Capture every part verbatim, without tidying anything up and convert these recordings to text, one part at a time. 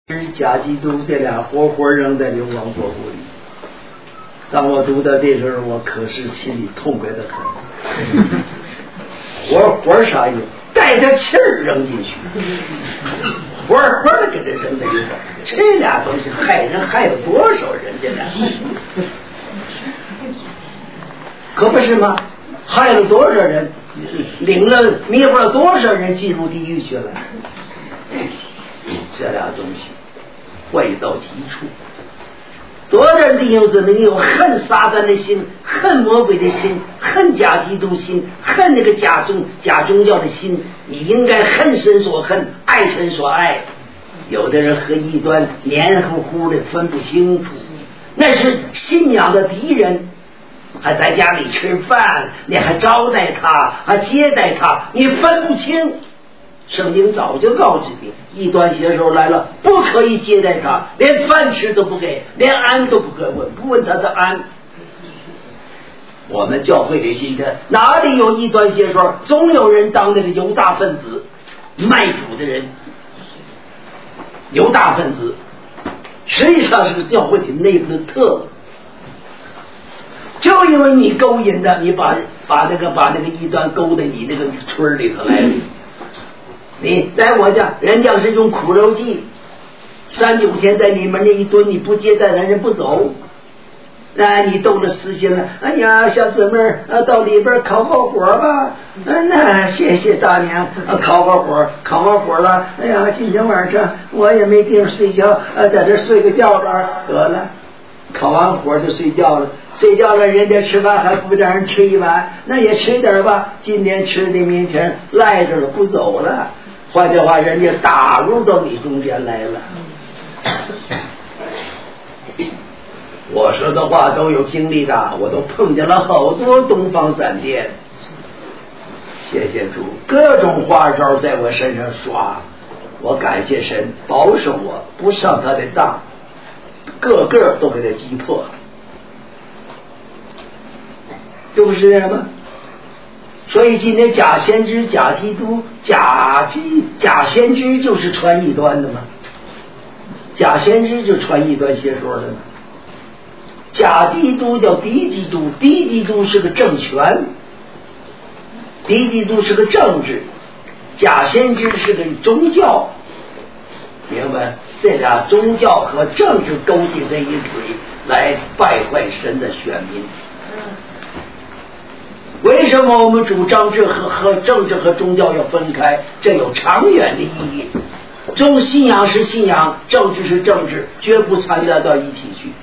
假基督这俩活活扔在流亡国库里。当我读到这时候，我可是心里痛快的很。活活啥用？带着气儿扔进去，活活的给他扔在里边。这俩东西害人害有多少人？这俩可不是吗？害了多少人？领了迷惑了多少人进入地狱去了？这俩东西坏到极处，多少人有子你有恨撒旦的心，恨魔鬼的心，恨假基督心，恨那个假宗假宗教的心。你应该恨神所恨，爱神所爱。有的人和异端黏糊糊的分不清楚，那是信仰的敌人。还在家里吃饭，你还招待他，还接待他，你分不清。圣经早就告诉你，异端邪手来了，不可以接待他，连饭吃都不给，连安都不可问，不问他的安。我们教会里今天哪里有异端邪手？总有人当那个犹大分子，卖主的人，犹大分子，实际上是教会里内部的特。就因为你勾引的，你把把那个把那个异端勾到你那个村里头来了。你在我家，人家是用苦肉计，三九天在里面那一蹲，你不接待人人不走，那你动了私心了。哎呀，小姊妹儿，到里边烤个火吧。嗯，那谢谢大娘，烤个火，烤个火了。哎呀，今天晚上我也没地方睡觉，在这睡个觉吧。得了。烤完火就睡觉了，睡觉了，人家吃饭还不让人吃一碗，那也吃点吧。今天吃的，明天赖着了，不走了。换句话，人家打入到你中间来了。我说的话都有经历的，我都碰见了好多东方闪电。谢谢主，各种花招在我身上耍，我感谢神保守我不上他的当。个个都给他击破，这不是这样吗？所以今天假先知、假基督、假基假先知就是传异端的嘛，假先知就传异端邪说的嘛。假基督叫敌基督，敌基督是个政权，敌基督是个政治，假先知是个宗教，明白？这俩宗教和政治勾结在一起，来败坏神的选民。为什么我们主张这和和政治和宗教要分开？这有长远的意义。宗信仰是信仰，政治是政治，绝不掺杂到一起去。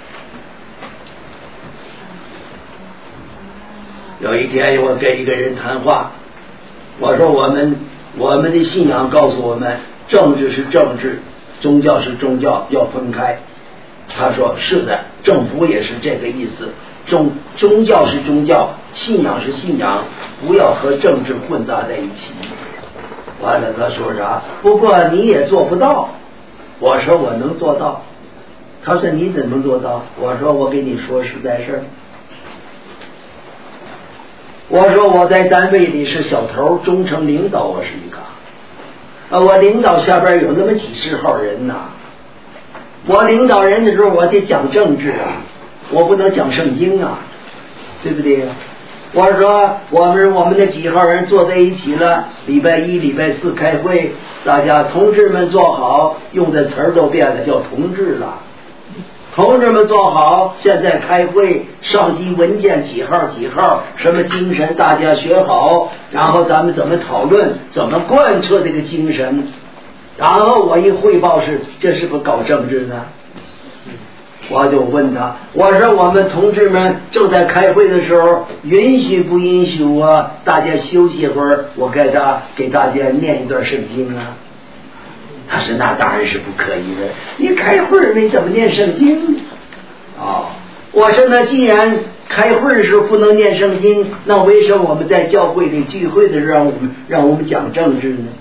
有一天我跟一个人谈话，我说我们我们的信仰告诉我们，政治是政治，宗教是宗教，要分开。他说是的，政府也是这个意思，宗宗教是宗教，信仰是信仰，不要和政治混杂在一起。完了他说啥？不过你也做不到。我说我能做到。他说你怎么做到？我说我给你说实在事儿。我说我在单位里是小头，中层领导我是一个。我领导下边有那么几十号人呐，我领导人的时候我得讲政治啊，我不能讲圣经啊，对不对？我说我们我们的几号人坐在一起了，礼拜一礼拜四开会，大家同志们坐好，用的词儿都变了，叫同志了。同志们坐好，现在开会，上级文件几号几号，什么精神大家学好，然后咱们怎么讨论，怎么贯彻这个精神。然后我一汇报是，这是不搞政治呢？我就问他，我说我们同志们正在开会的时候，允许不允许我大家休息一会儿，我给他给大家念一段圣经啊？他说那当然是不可以的，你开会你怎么念圣经？哦，我说那既然开会的时候不能念圣经，那为什么我们在教会里聚会的时候让我们让我们讲政治呢？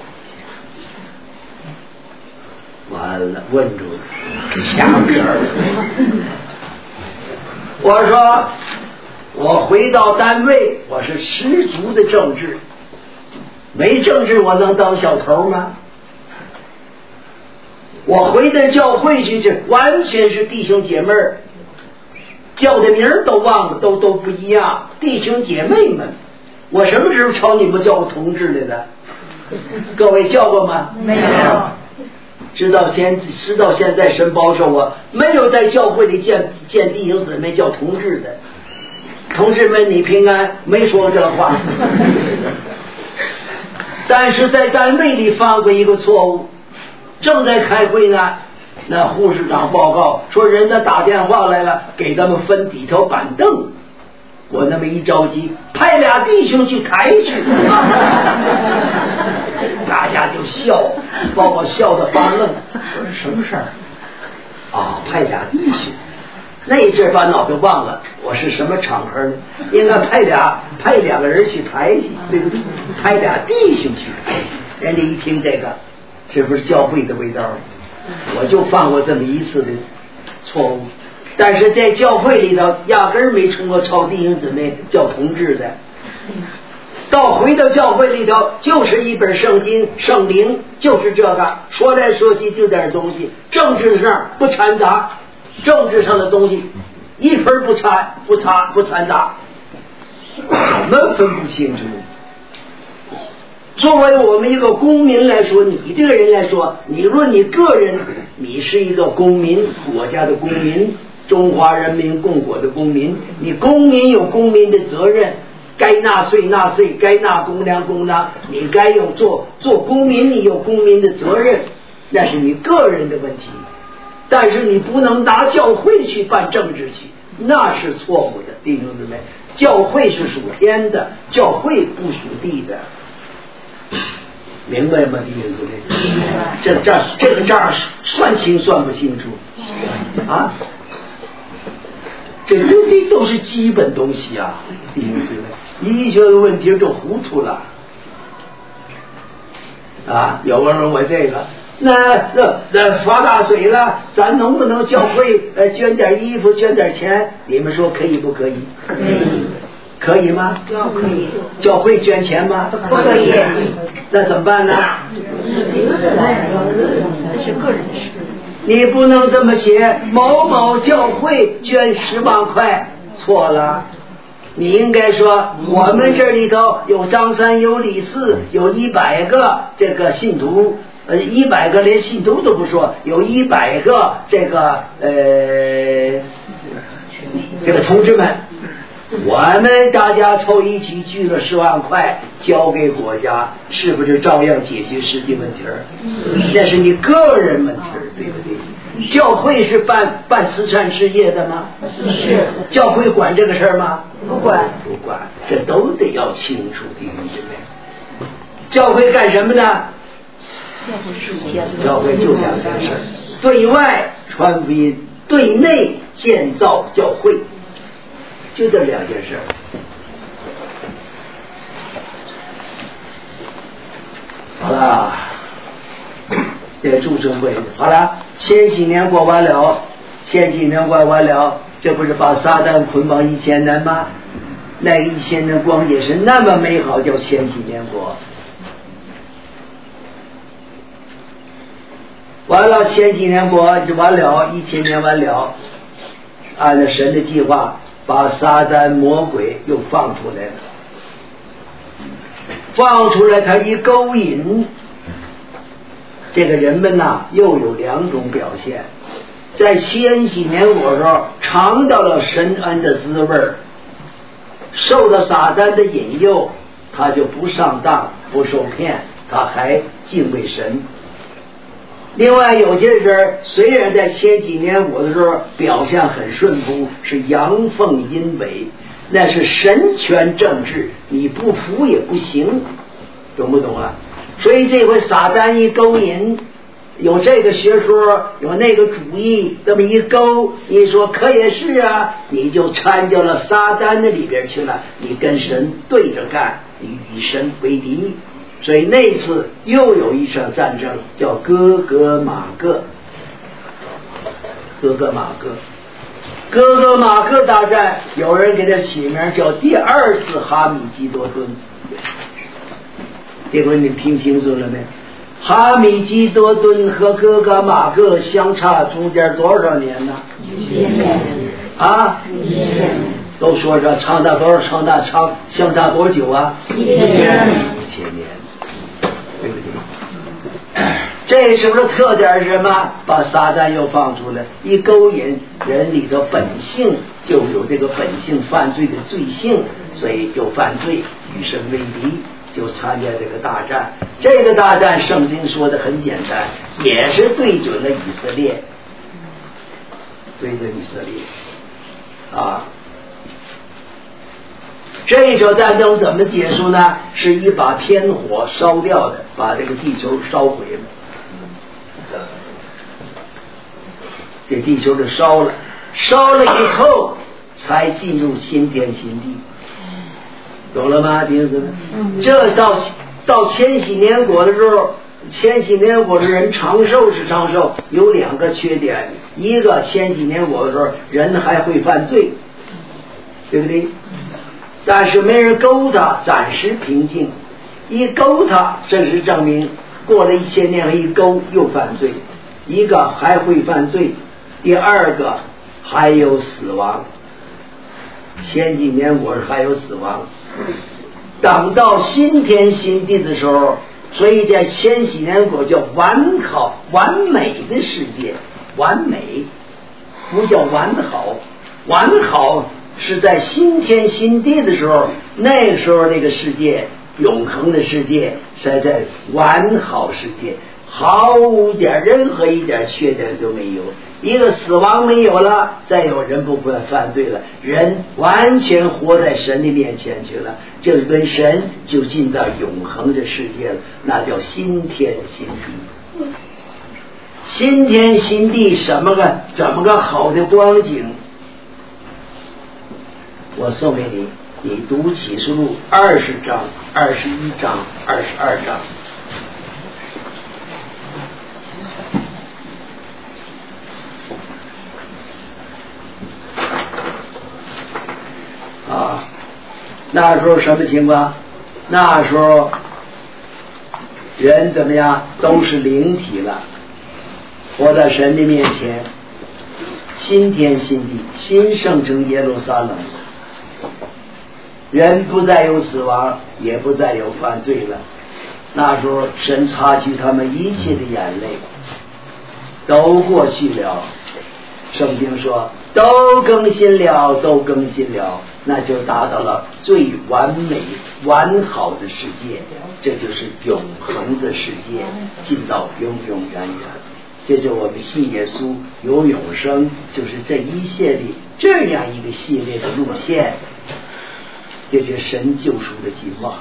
完了，问住了，掐边儿。我说我回到单位，我是十足的政治，没政治我能当小头吗？ 我回到教会去，这完全是弟兄姐妹儿，叫的名儿都忘了，都都不一样。弟兄姐妹们，我什么时候朝你们叫过同志来的？各位叫过吗？ 没有。 直到现直到现在，神保守我没有在教会里见见弟兄姊妹叫同志的。同志们，你平安，没说这话。但是在单位里犯过一个错误，正在开会呢，那护士长报告说人家打电话来了，给他们分几条板凳。我那么一着急，派俩弟兄去抬去，大家就笑，把我笑得发愣。我说什么事儿？啊，派俩弟兄。那阵儿把脑袋忘了，我是什么场合呢？应该派俩派两个人去抬去，对不对？派俩弟兄去抬。人家一听这个，这不是教会的味道吗？我就犯过这么一次的错误。但是在教会里头压根儿没冲过朝弟兄姊妹叫同志的，到回到教会里头就是一本圣经圣灵，就是这个说来说去就点东西，政治上不掺杂，政治上的东西一分不掺不掺不掺杂，怎么分不清楚？作为我们一个公民来说，你这个人来说，你论你个人，你是一个公民，国家的公民，中华人民共和国的公民，你公民有公民的责任，该纳税纳税，该纳公粮公粮，你该有做做公民，你有公民的责任，那是你个人的问题。但是你不能拿教会去办政治去，那是错误的，弟兄姊妹。教会是属天的，教会不属地的，明白吗？弟兄姊妹，这这这个账算清算不清楚啊？这这这都是基本东西啊，弟兄姊妹，医学的问题就糊涂了啊！有人问我这个。那那那发大水了，咱能不能教会呃捐点衣服，捐点钱？你们说可以不可以？ 可以， 可以吗？ 可以。 教会捐钱吗？ 不可以。 那怎么办呢？ 是个人的事。 你不能这么写，某某教会捐十万块，错了。你应该说，我们这里头有张三，有李四，有一百个这个信徒。呃，一百个连信徒都不说，有一百个这个呃这个同志们，我们大家凑一起聚了十万块，交给国家，是不是照样解决实际问题儿？那是你个人问题儿，对不对？教会是办办慈善事业的吗？ 是。 教会管这个事儿吗？ 不管。 不管，这都得要清楚，弟兄姊妹。教会干什么呢？教会就两件事，对外传福音，对内建造教会，就这两件事。好了，这祝圣会好了，千禧年过完了，千禧年过完了，这不是把撒旦捆绑一千年吗？那一千年光景是那么美好，叫千禧年过。完了，千禧年过就完了，一千年完了，按照神的计划，把撒旦魔鬼又放出来了。放出来，他一勾引，这个人们呐，又有两种表现。在千禧年过时候，尝到了神恩的滋味儿，受到撒旦的引诱，他就不上当，不受骗，他还敬畏神。另外有些人虽然在千禧年我的时候表现很顺服，是阳奉阴违，那是神权政治，你不服也不行，懂不懂啊？所以这回撒旦一勾引，有这个学说，有那个主义，这么一勾，你说可也是啊，你就掺进了撒旦的里边去了，你跟神对着干，你与神为敌。所以那次又有一场战争，叫哥哥马各。哥哥马各，哥哥马各大战，有人给他起名叫第二次哈米基多顿。这回你听清楚了没？ 哈米吉多顿和哥哥马各相差中间多少年呢？ 一千年啊， 一千年都说着长达多少，长达长相差多久啊？ 一千年一千年，对不对？这是不是特点是什么？把撒旦又放出来，一勾引人里的本性，就有这个本性犯罪的罪性，所以就犯罪，与神为敌，就参加这个大战。这个大战圣经说的很简单，也是对准了以色列，对准以色列啊。这一场战争怎么结束呢？是一把天火烧掉的，把这个地球烧毁了，这地球就烧了，烧了以后才进入新天新地，懂了吗，弟兄姊妹？这到到千禧年国的时候，千禧年国的人长寿是长寿，有两个缺点，一个千禧年国的时候人还会犯罪，对不对？但是没人勾他，暂时平静，一勾他正式证明过了一千年一勾又犯罪，一个还会犯罪，第二个还有死亡，前几年我是还有死亡。等到新天新地的时候，所以在千禧年国叫完好完美的世界，完美不叫完好，完好是在新天新地的时候，那时候那个世界永恒的世界是在完好世界，毫无点任何一点缺点都没有，一个死亡没有了，再有人不会犯罪了，人完全活在神的面前去了，这跟神就进到永恒的世界了，那叫新天新地。新天新地什么个怎么个好的光景？我送给你，你读启示录二十章、二十一章、二十二章。啊，那时候什么情况？那时候人怎么样？都是灵体了，活在神的面前，新天新地，新圣城耶路撒冷。人不再有死亡，也不再有犯罪了。那时候神擦去他们一切的眼泪，都过去了。圣经说都更新了，都更新了，那就达到了最完美完好的世界，这就是永恒的世界，进到永永远远。这就是我们信耶稣有永生，就是这一系列这样一个系列的路线，这是神救赎的计划。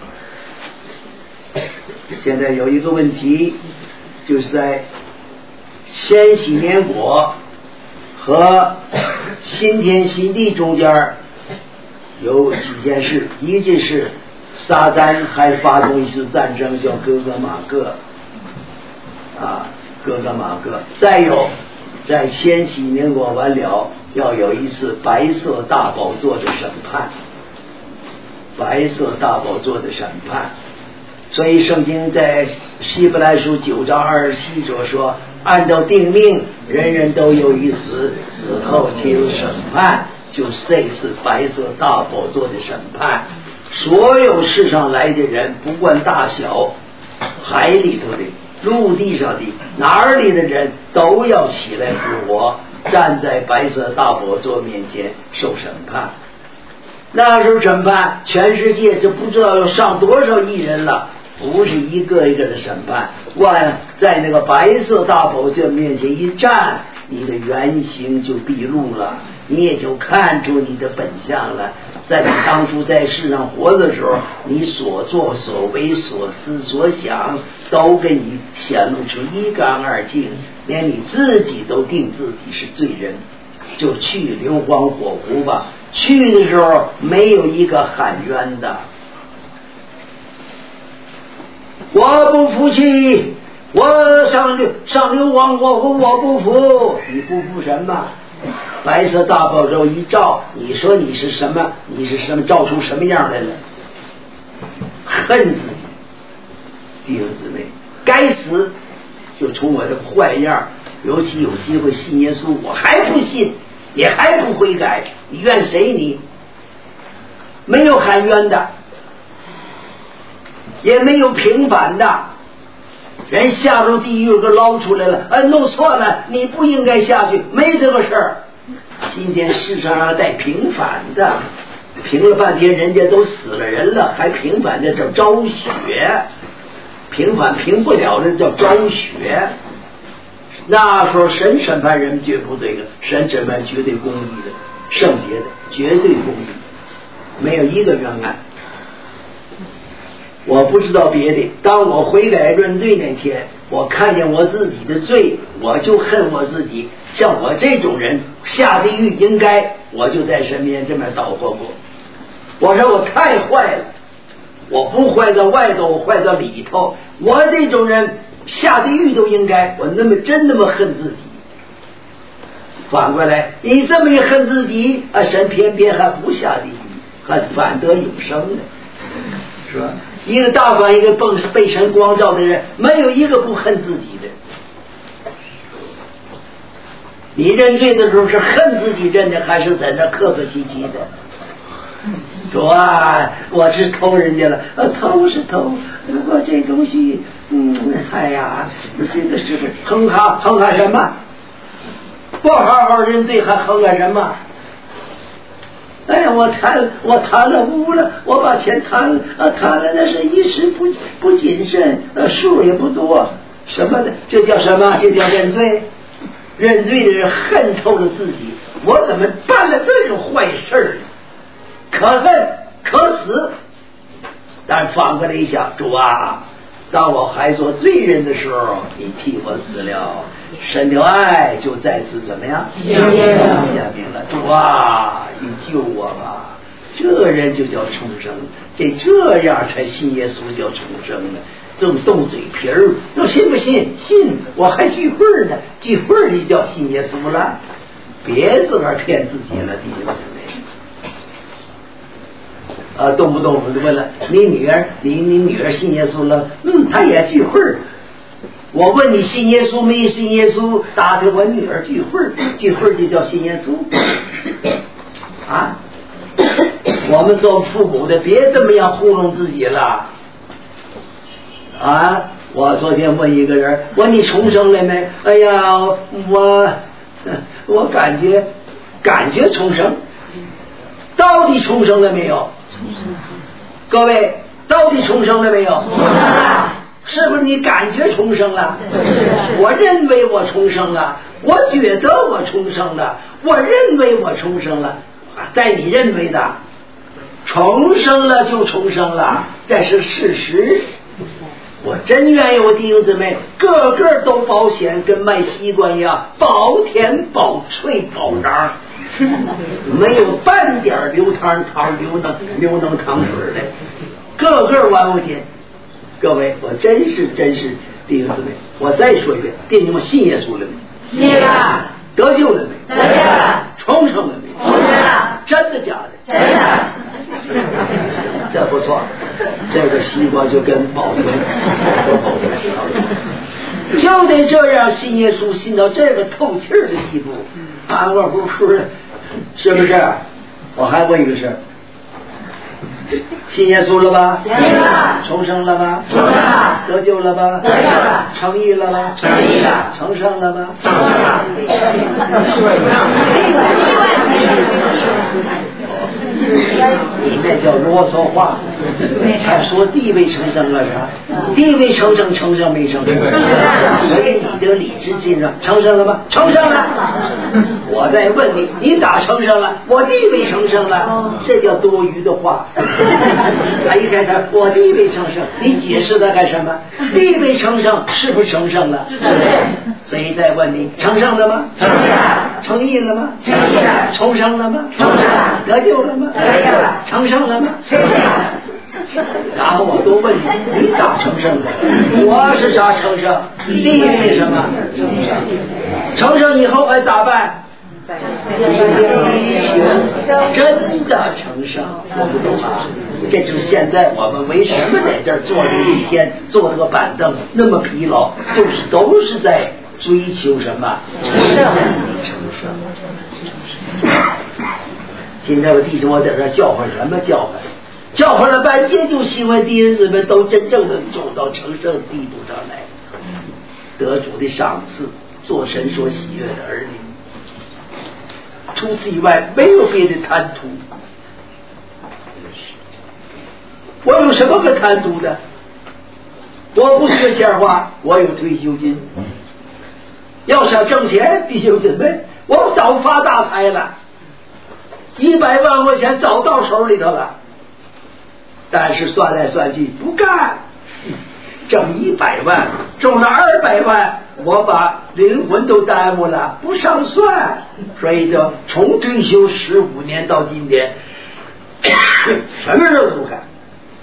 现在有一个问题，就是在千禧年国和新天新地中间有几件事，一件事撒旦还发动一次战争，叫哥哥马各啊，哥哥马各。再有在千禧年国完了，要有一次白色大宝座的审判，白色大宝座的审判。所以圣经在希伯来书九章二十七节说，按照定命，人人都有一死，死后且有审判，就是这次白色大宝座的审判。所有世上来的人，不管大小，海里头的、陆地上的、哪里的人，都要起来复活，站在白色大宝座面前受审判。那时候审判，全世界就不知道要上多少亿人了，不是一个一个的审判。万在那个白色大宝座面前一站，你的原形就毕露了，你也就看出你的本相了。在你当初在世上活的时候，你所作所为所思所想都给你显露出一干二净，连你自己都定自己是罪人，就去硫磺火湖吧。去的时候没有一个喊冤的，我不服气，我上流上硫磺火湖，我不服。你不服什么？白色大宝座一照，你说你是什么？你是什么？照出什么样来了？恨自己，弟兄姊妹， 该死，就从我这坏样，尤其有机会信耶稣，我还不信，你还不悔改，你怨谁你？没有喊冤的，也没有平反的，人下入地狱给捞出来了，呃，弄错了，你不应该下去，没这个事儿。今天世上还带平反的，评了半天人家都死了人了，还平反的叫昭雪，平反平不了的叫昭雪。那时候神审判人绝不对的，神审判绝对公义的，圣洁的，绝对公义，没有一个冤案。我不知道别的，当我悔改认罪那天，我看见我自己的罪，我就恨我自己。像我这种人下地狱应该，我就在身边这么捣鼓过。我说我太坏了，我不坏到外头，我坏到里头。我这种人下地狱都应该，我那么真那么恨自己。反过来，你这么一恨自己，啊，神偏偏还不下地狱，还反得永生呢，是吧？一个大官，一个被神光照的人，没有一个不恨自己的。你认罪的时候是恨自己认的，还是在那客客气气的？说啊，我是偷人家了，呃，偷是偷，不过这东西，嗯，哎呀，这个是哼哈哼哈什么？不好好认罪还哼哈什么？哎呀，我贪我贪了污了，我把钱贪了，啊，贪了那是一时不不谨慎，呃，数也不多，什么的，这叫什么？这叫认罪。认罪的人恨透了自己，我怎么办了这种坏事呢？可恨可死。但反过来一想，主啊，当我还做罪人的时候，你替我死了，神的爱就再次怎么样下明了。主啊，你救我吧，这人就叫重生，这这样才信耶稣叫重生呢。这么动嘴皮儿，那信不信？信，我还聚会呢，聚会就叫信耶稣了，别自个儿骗自己了，弟兄姊妹。啊，动不动我就问了，你女儿，你你女儿信耶稣了？嗯，她也聚会。我问你信耶稣没信耶稣？答的我女儿聚会，聚会就叫信耶稣。啊，我们做父母的别这么样糊弄自己了。啊！我昨天问一个人，我说你重生了没？哎呀，我我感觉感觉重生，到底重生了没有？各位，到底重生了没有？是不是你感觉重生了？我认为我重生了，我觉得我重生了，我认为我重生了，在你认为的重生了就重生了，这是事实。我真愿意我弟兄姊妹个个都保险，跟卖西瓜一样，保甜保脆保瓤，没有半点流汤汤流能流能糖水的，个个完不紧。各位，我真是真是弟兄姊妹，我再说一遍，弟兄们信耶稣了没？ 信了。 得救了没？ 得救了。 重生了没？ 重生了。 真的假的？ 真的。 这不错，这个西瓜就跟保存都保存，就得这样信耶稣，信到这个透气儿的地步，安稳乎乎的，是不是？我还问一个事，信耶稣了吧？ 信了。 重生了吧？ 重生了。 得救了吧？ 得救了。 成义了吧？ 成义了。 成圣了吧？ 成圣了。 你那叫啰嗦话，还说地位成圣了是吧？地位成圣，成圣没成圣？随你的理智进上，成圣了吗？成圣了。我再问你，你咋成圣了？我地位成圣了，这叫多余的话。他一开始我地位成圣，你解释它干什么？地位成圣是不是成圣了？所以再问你，成圣了吗？ 成了。 成义了吗？ 成义了。 重生了吗？ 重生了。 得救了吗？ 得救了。 成圣了吗？ 成圣了。 然后我都问你，你咋成圣的？我是啥成圣？地位什么？成圣以后该咋办？ 真的成圣，我不懂啊。这就是现在我们为什么在这儿坐着一天，坐个板凳那么疲劳，就是都是在追求什么成圣。今天我弟兄我在这儿叫唤什么叫唤？叫唤了半天，就希望弟兄们都真正的走到成圣地步上来，得主的赏赐，做神所喜悦的儿女。除此以外，没有别的贪图。我有什么可贪图的？我不学钱花，我有退休金。要想挣钱，弟兄姊妹，我早发大财了，一百万块钱早到手里头了。但是算来算去不干，挣一百万，中了二百万，我把灵魂都耽误了，不上算。所以就从退休十五年到今天，什么事不干，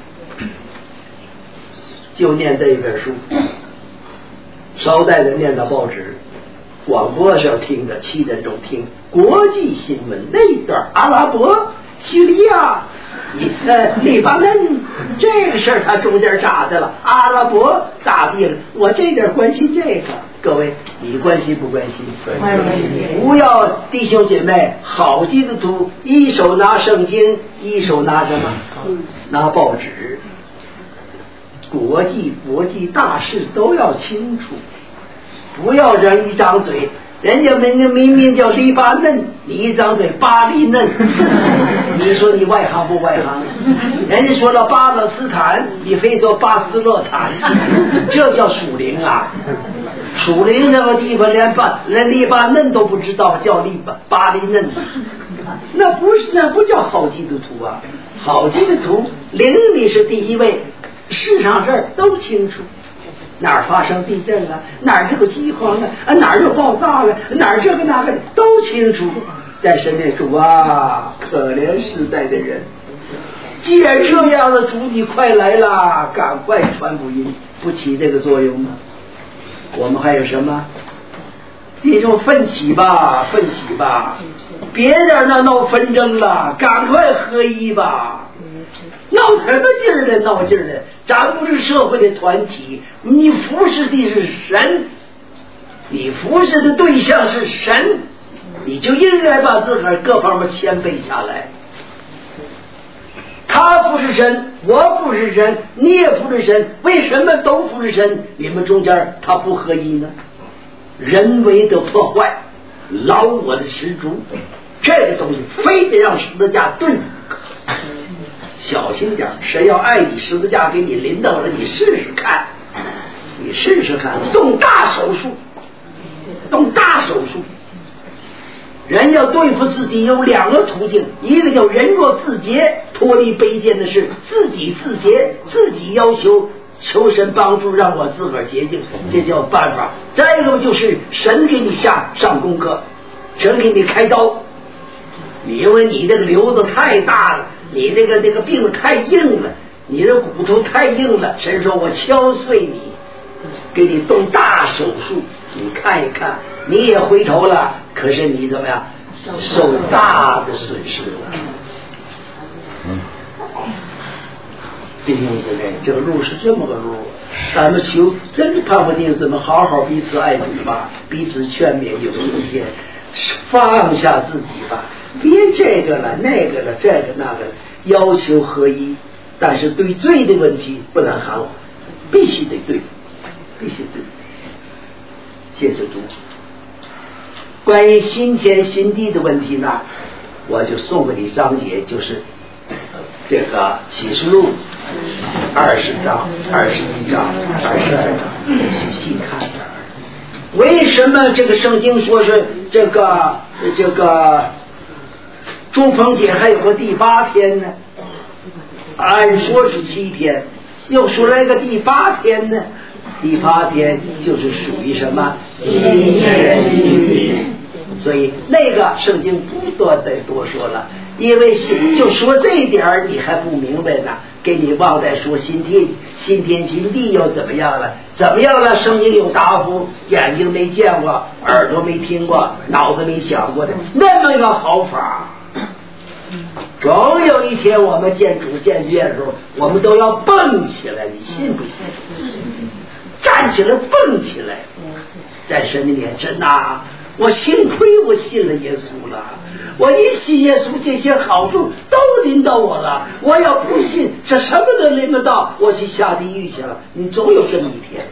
就念这一本书。捎带着念到报纸，广播上听的，七点钟听国际新闻那段阿拉伯、叙利亚、呃黎巴嫩这个事儿，他中间扎的了。阿拉伯大地了，我这点关心这个，各位你关心不关心？不要弟兄姐妹，好基督徒一手拿圣经，一手拿什么？拿报纸。国际国际大事都要清楚，不要人一张嘴，人家明明明叫黎巴嫩，你一张嘴巴黎嫩，你说你外行不外行？人家说了巴勒斯坦，你非说巴斯勒坦，这叫属灵啊！属灵那个地方连巴连黎巴嫩都不知道，叫黎巴巴黎嫩，那不是那不叫好基督徒啊！好基督徒灵里是第一位。世上事儿都清楚，哪儿发生地震了，哪儿这个饥荒了，啊哪儿又爆炸了，哪儿这个那个都清楚。在神的主啊，可怜时代的人，既然这样的主，你快来啦，赶快传福音，不起这个作用吗？我们还有什么？你就奋起吧，奋起吧，别在那闹纷争了，赶快合一吧。闹什么劲儿的？闹劲儿的！咱不是社会的团体，你服侍的是神，你服侍的对象是神，你就应该把自个儿各方面谦卑下来。他服侍神，我服侍神，你也服侍神，为什么都服侍神？你们中间他不合一呢？人为的破坏，老我的十足，这个东西非得让十字架对。小心点，谁要爱你，十字架给你临到了，你试试看，你试试看，动大手术，动大手术。人要对付自己有两个途径，一个叫人若自洁，脱离卑贱的事，自己自洁，自己要求求神帮助，让我自个儿洁净，这叫办法。再一个就是神给你下上功课，神给你开刀，因为你这个瘤子太大了。你这个这个病太硬了，你的骨头太硬了，神说我敲碎你，给你动大手术，你看一看，你也回头了，可是你怎么样，受大的损失了。嗯，弟兄姊妹，这个路是这么个路，咱们求真的盼望弟兄姊妹好好彼此爱主吧，彼此劝勉有今天，放下自己吧。别这个了那个了这个那个了，要求合一，但是对罪的问题不能含糊，必须得对，必须对。谢谢主。关于新天新地的问题呢，我就送给你章节，就是这个启示录二十章、二十一章、二十二章，细细看点。为什么这个圣经说是这个这个？中逢节还有个第八天呢，按说是七天，又说来个第八天呢，第八天就是属于什么新天新地，所以那个圣经不多再多说了， 因为就说这一点你还不明白呢，给你忘在说新天新天新地又怎么样了？怎么样了？声音有答复，眼睛没见过，耳朵没听过，脑子没想过的那么个好法。总有一天我们见主见见的时候，我们都要蹦起来，你信不信？站起来蹦起来，在神的面前呐，我幸亏我信了耶稣了，我一信耶稣，这些好处都临到我了。我要不信，这什么都临不到，我去下地狱去了。你总有这么一天。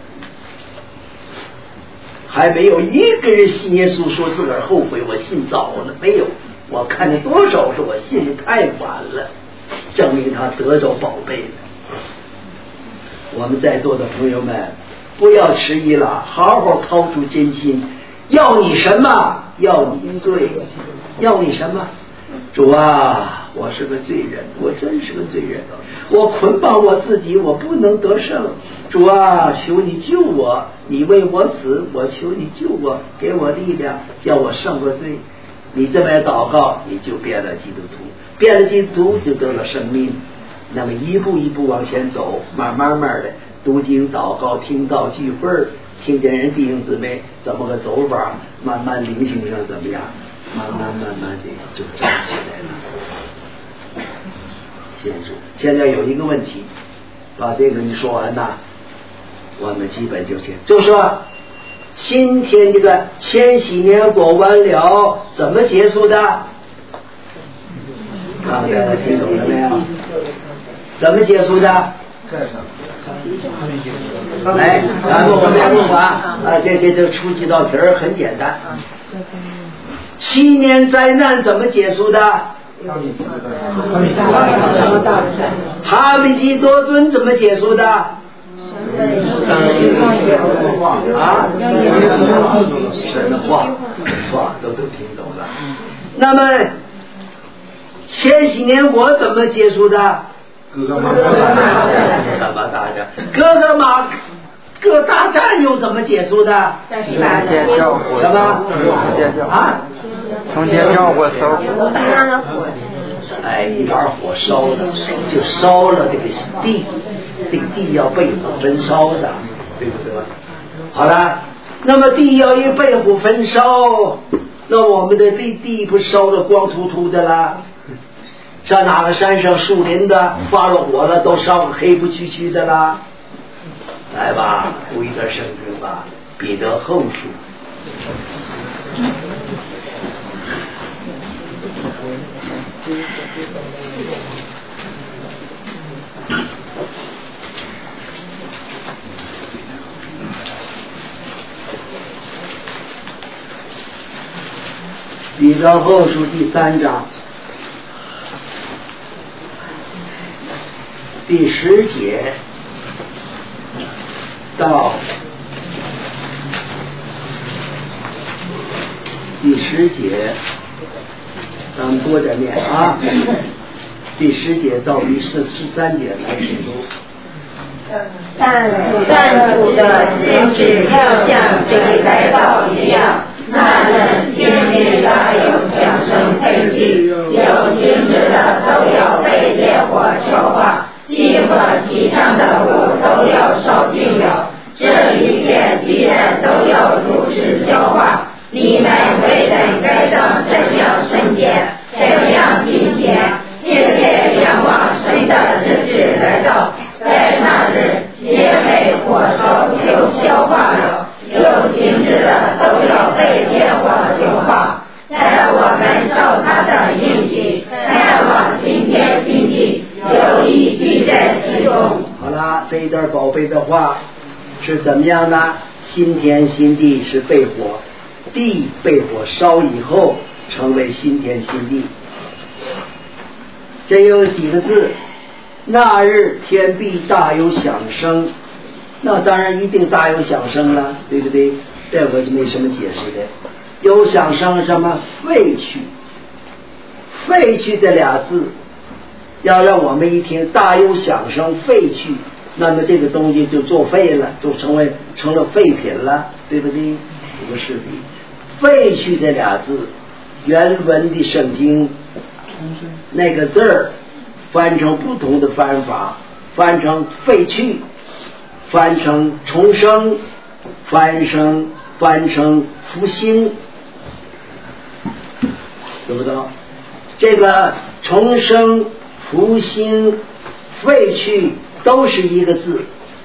还没有一个人信耶稣说自个儿后悔，我信早了，没有。我看见多少是我信的太晚了，证明他得着宝贝了。我们在座的朋友们，不要迟疑了，好好掏出真心。要你什么？要你罪。要你什么？主啊，我是个罪人，我真是个罪人，我捆绑我自己，我不能得胜。主啊，求你救我，你为我死，我求你救我，给我力量，叫我胜过罪。你这么祷告，你就变了基督徒，变了基督徒就得了生命。那么一步一步往前走，慢慢慢的读经祷告，听到聚会，听见人弟兄姊妹怎么个走法，慢慢灵性上怎么样，慢慢慢慢的就站起来了。现在现在有一个问题，把这个你说完呐，我们基本就行。就说今天这个千禧年过完了，怎么结束的？刚才我听懂了没有？怎么结束的？来，咱们我们问法啊，这这这出几道题儿很简单。七年灾难怎么结束的？哈米基多尊怎么结束的？啊，神话话都都听懂了。那么千禧年国怎么结束的？哥哥马大战，哥哥马哥大战又怎么结束的？什么啊？ 从天跳火烧， 哎，一把火烧了，就烧了这个地，这个地要被火焚烧的，对不对？好了，那么地要一被火焚烧，那我们的地地不烧得光秃秃的啦？上哪个山上树林的发了火了，都烧黑不黢黢的啦。来吧，读一段圣经吧，彼得后书。彼得后书第三章第十节到第十节，咱们多点念啊。第十节到第十十三节来请读。 但但主的心志要像水来到一样，那人心里要有响声废气，有形质的都要被烈火烧化，地和其上的物都要烧尽了。这一切既然都要如实消化，你们为人该当怎样圣洁，怎样敬虔，切切仰望神的日子来到，在那日皆被火烧就消化了，有形质的都要被烈火融化。在我们照他的应许，看望今天新地，有意居在其中。 好了，这一段宝贝的话是怎么样呢？新天新地是被火，地被火烧以后成为新天新地。这有几个字？那日天必大有响声，那当然一定大有响声了，对不对？这个就没什么解释的。有响声什么？废去，废去这俩字，要让我们一听大有响声废去，那么这个东西就作废了，就成为成了废品了，对不对？不是的，废去这俩字，原文的圣经那个字儿翻成不同的翻法，翻成废去，翻成重生，翻成翻成复兴，懂不懂？这个重生、复兴、废去都是一个字。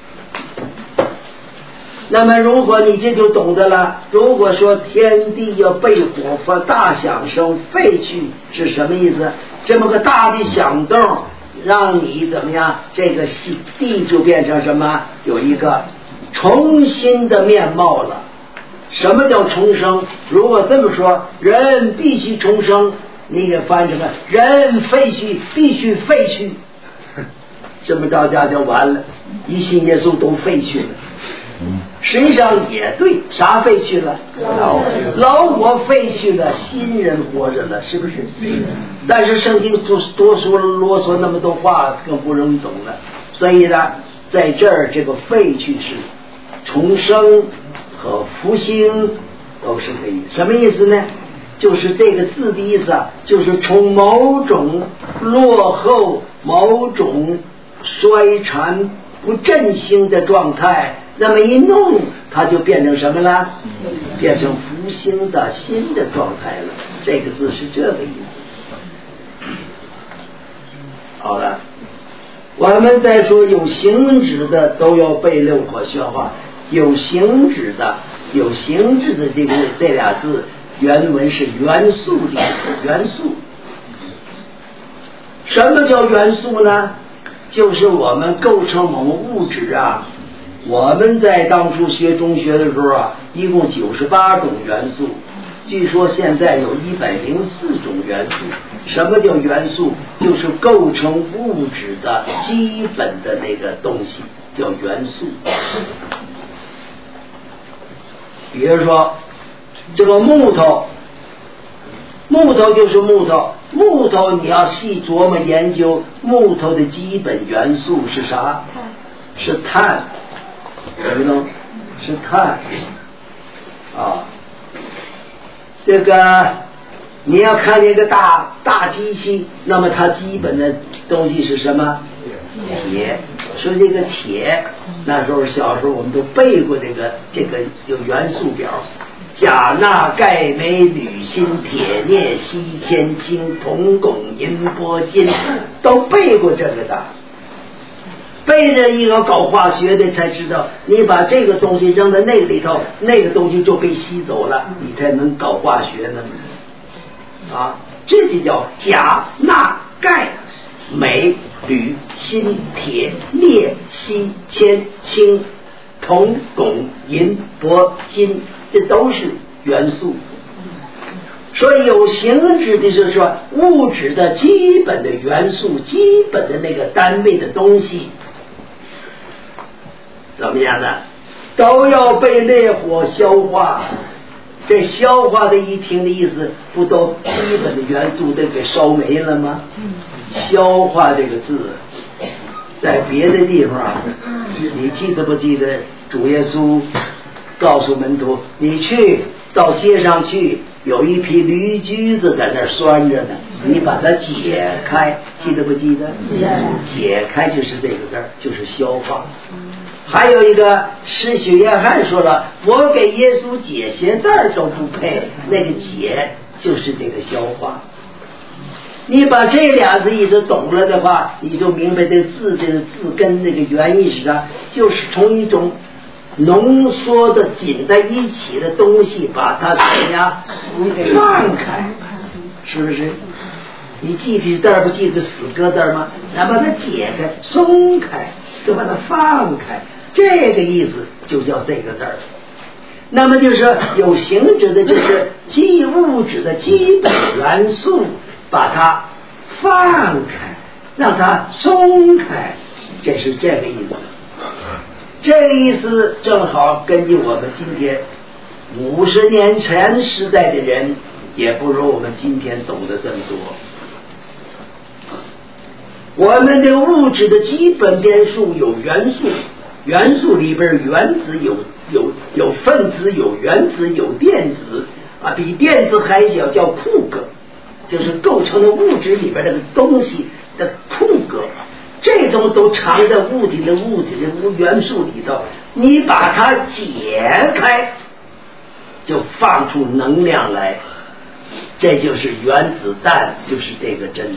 那么如果你这就懂得了，如果说天地要被火发大响声，废去是什么意思？这么个大的响动让你怎么样，这个地就变成什么，有一个重新的面貌了。什么叫重生？如果这么说，人必须重生，你给翻成了人废去必须废去，这么大家就完了，一信耶稣都废去了。实际上也对，啥废去了？老老我废去了，新人活着了，是不是？但是圣经多多说啰嗦那么多话，更不容易懂了。所以呢，在这儿这个废去是重生和复兴都是这意思。什么意思呢？就是这个字的意思啊，就是从某种落后、某种衰残不振兴的状态，那么一弄它就变成什么了？变成复兴的新的状态了。这个字是这个意思。好了，我们再说有形质的都要被六火消化。有形质的有形质的这个这俩字原文是元素的元素。什么叫元素呢？就是我们构成某物质啊，我们在当初学中学的时候啊，一共九十八种元素，据说现在有一百零四种元素。什么叫元素？就是构成物质的基本的那个东西叫元素。比如说这个木头，木头就是木头，木头你要细琢磨研究，木头的基本元素是啥？是碳，懂不懂？是碳啊。这个你要看见一个大大机器，那么它基本的东西是什么？铁。说这个铁，那时候小时候我们都背过这个这个有元素表，钾钠钙镁铝锌铁镍锡铅氢铜汞银铂金，都背过这个的。背着一个搞化学的才知道，你把这个东西扔在那里头，那个东西就被吸走了，你才能搞化学呢。啊，这就叫钾钠钙镁铝锌铁镍锡铅氢铜汞银铂金，这都是元素。所以有形质的就是说物质的基本的元素，基本的那个单位的东西怎么样呢？都要被烈火消化。这消化的一听的意思，不都基本的元素都给烧没了吗？消化这个字在别的地方啊，你记得不记得主耶稣告诉门徒，你去到街上去，有一批驴驹子在那儿拴着呢，你把它解开，记得不记得？解开就是这个字儿，就是消化。还有一个施洗约翰说了，我给耶稣解鞋带都不配，那个解就是这个消化。你把这俩字意思懂了的话，你就明白这字这个字根那个原意是啥，就是从一种浓缩的紧在一起的东西，把它怎么样放开，是不是？你系皮带不系个死疙瘩吗？然后把它解开松开，就把它放开，这个意思就叫这个字儿。那么就是有形质的，就是基物质的基本元素，把它放开，让它松开，这是这个意思。这个意思正好根据我们今天五十年前时代的人，也不如我们今天懂得这么多。我们的物质的基本变数有元素，元素里边原子有有有分子，有原子，有电子啊，比电子还小叫库克， 就是构成了物质里边这个东西的空格，这种都藏在物体的物体的元素里头，你把它解开就放出能量来，这就是原子弹，就是这个真理。